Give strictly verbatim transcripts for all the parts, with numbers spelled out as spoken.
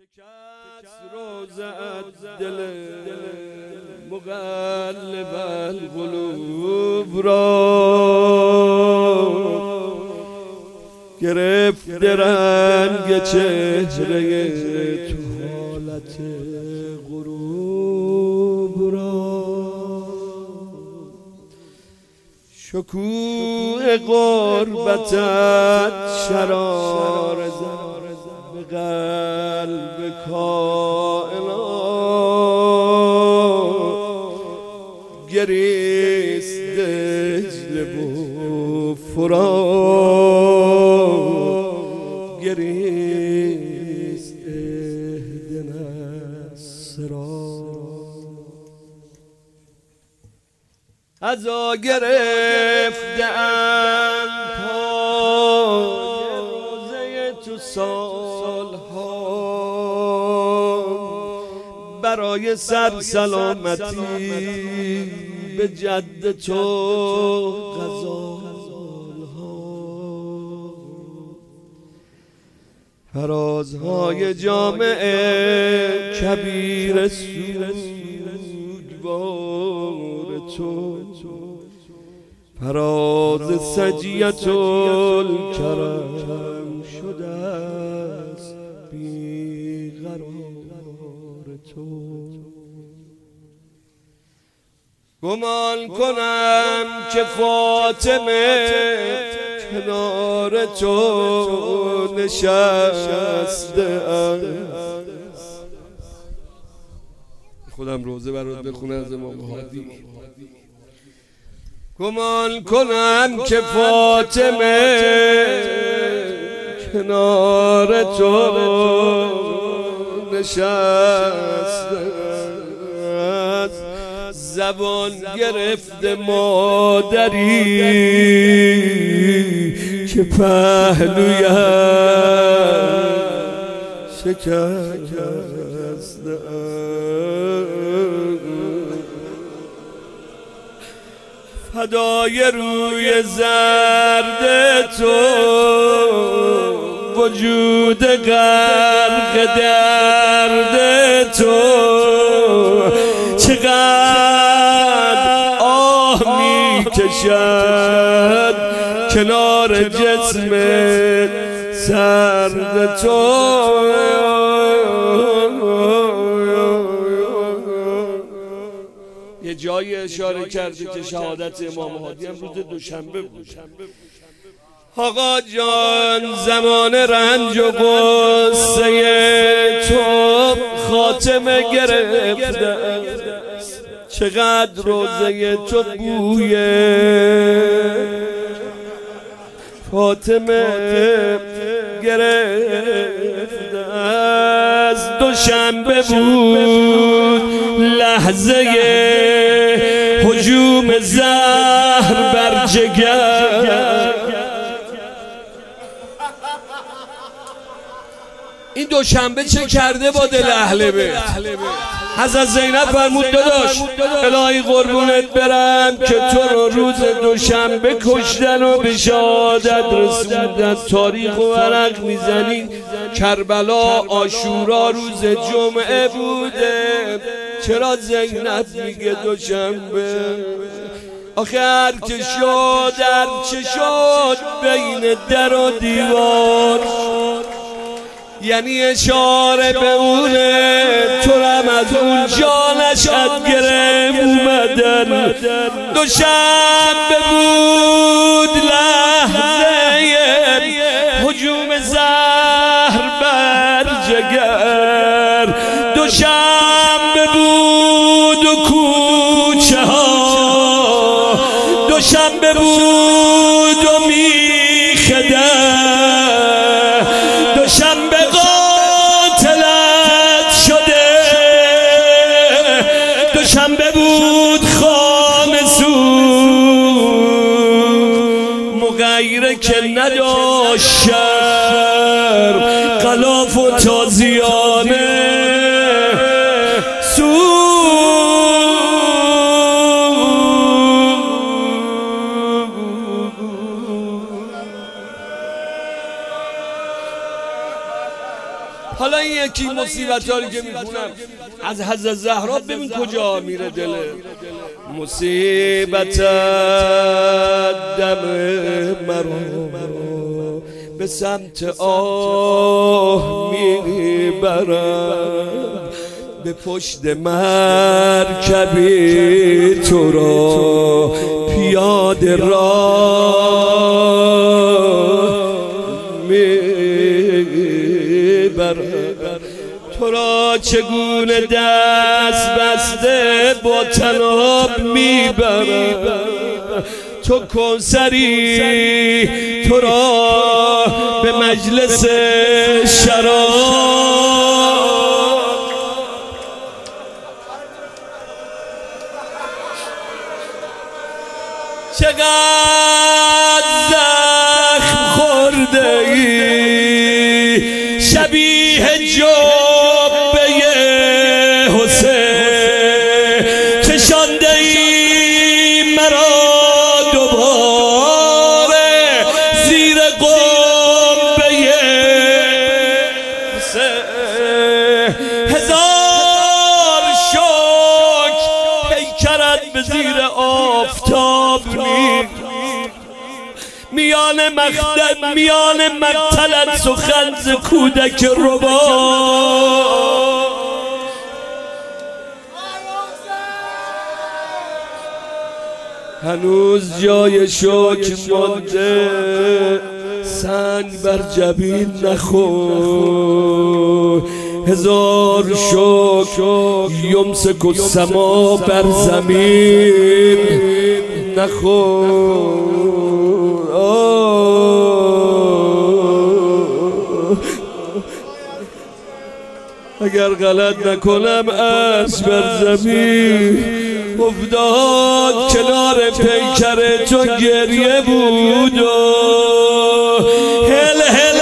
شکست روزت دل مقلب القلوب را، گرفت رنگ چهره تو حالت غروب را. شکوه غربتت شرار زد به قلب کائنات، گریست دجله و فرات، گریست اهدنا الصراط. عزا گرفته‌اند پای روزه تو سالها، برای سر سلامتی به جد تو غزالها. فرازهای جامعه کبیر سوگوار تو، فراز سجیت الکرم شده است بیقرار تو. گمان کنم که فاطمه کنار تو نشسته است. خودم روزه برات بخونه از امام هادی. گمان کنم که فاطمه کنار تو نشسته است. زبان گرفت مادری که پهلویم شکسته است. فدای روی زرد تو وجود غرق درد تو، چقدر آه می کشد کنار جسم سرد تو. یه جایی اشاره کرده که شهادت امام هادی هم روز دوشنبه بود. آقا جان زمان رنج و غصه تو خاتمه گرفته، چقدر روزه تو بوی فاطمه گرفته است. دوشنبه بود لحظه هجوم زهر بر جگر. این دوشنبه چه کرده با دل اهل بیت؟ حضرت زینب فرمود داداش الهی قربونت برم که تو رو روز دوشنبه کشتن و به شهادت رسوندن. تاریخ و ورق میزنی کربلا عاشورا روز جمعه بوده، چرا زینب میگه دوشنبه؟ آخه هر چه شد هر چه شد بین در و دیوار، یعنی اشاره به اونه تو رم از اونجا نشد گرم اومدن. دوشنبه بود لحظه هجوم زهر بر جگر. دوشنبه بود و کوچه ها، دوشنبه بود و میخده، دوشنبه قاتلت شده، دوشنبه بود خامسون مغیره که نداشت شر غلاف و تازیانه سو. حالا حالا این یکی مصیبت هایی که میخونم از حضرت زهرا ببین کجا میره دل مصیبت دم مرا به سمت آه میبرم به پشت مرکبی تو را پیاده راه میبرم تو را چگونه دست بسته با طناب میبرم تو کوثری تو را به مجلس شراب چقدر زخم خورده ای شبیه جبه حسین کشانده ای مرا دوباره زیر قبه حسین هزار شکر پیکرت به زیر آفتاب میان مقتل میان مقتلت سخن ز کودک ربا هنوز جای شکر مانده سنگ بر جبین نخور هزار شکر یمسک السما بر زمین نخور اگر غلط نکنم عرش بر زمین افتاد کنار پیکر تو گریه بود و هل هل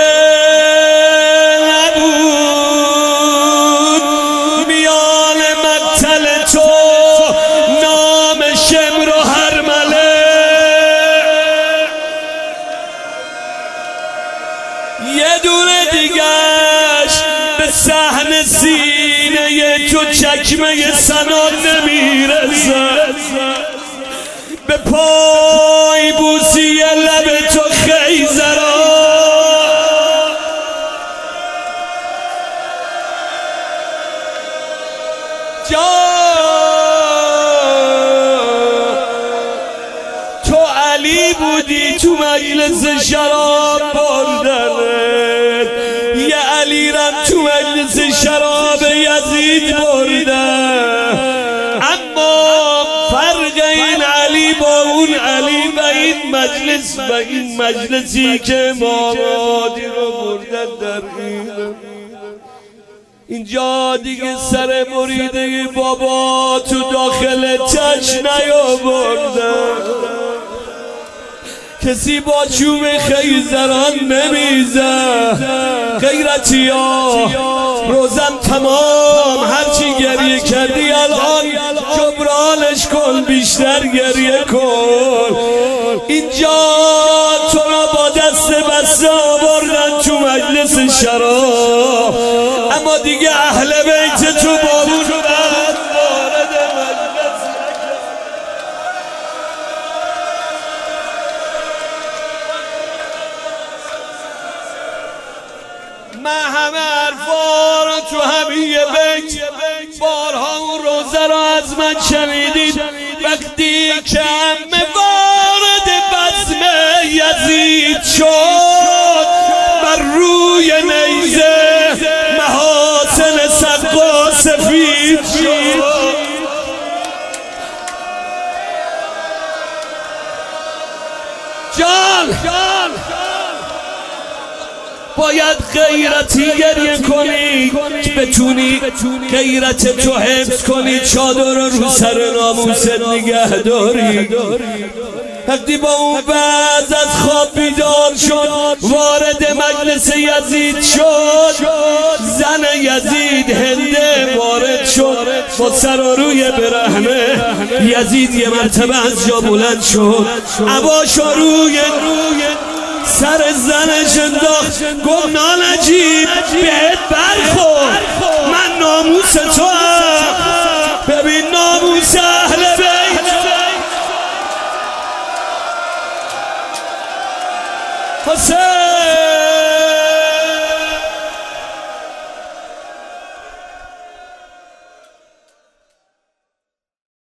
نبود میان مقتل تو نام شمر و هرمله یه دونه دیگرش به صحن سینه تو چکمه سنان نمیرسد به پای بوسی لب تو خیزران تو علی بودی تو مجلس شراب بردنت یه علی رم تو مجلس شراب یزید بردن اما فرق این علی با اون علی و این مجلس و این مجلسی که مامادی رو بردن در این اینجا دیگه سر مریده بابا تو داخل چش نیاوردن کسی با چوب خیزران نمیزه غیرتی ها روزم تمام هرچی گریه کردی الان جبرانش کن بیشتر گریه کن اینجا تو را با دست بسته آوردن تو مجلس شراب اما دیگه اهل بیت تو با اون بعد وارد مجلس من همه حرفا رو تو همین بیت بارها اون روزه رو از من شنیدید وقتی که همه وارد بزم یزید شد بر روی نیزه محاسن صدقا سفید شد جان باید غیرتی گریه کنی بتونی غیرت تو حفظ کنی چادر رو سر ناموست نگه داری وقتی با اون وضع از خواب بیدار شد وارد مجلس یزید شد زن یزید هنده وارد شد با سر و روی برهنه یزید یه مرتبه از جا بلند شد عباش روی سر زنش انداخت گفت نانجیب بهت برخورد من ناموس تو هم. ببین ناموس اهل بیت حسین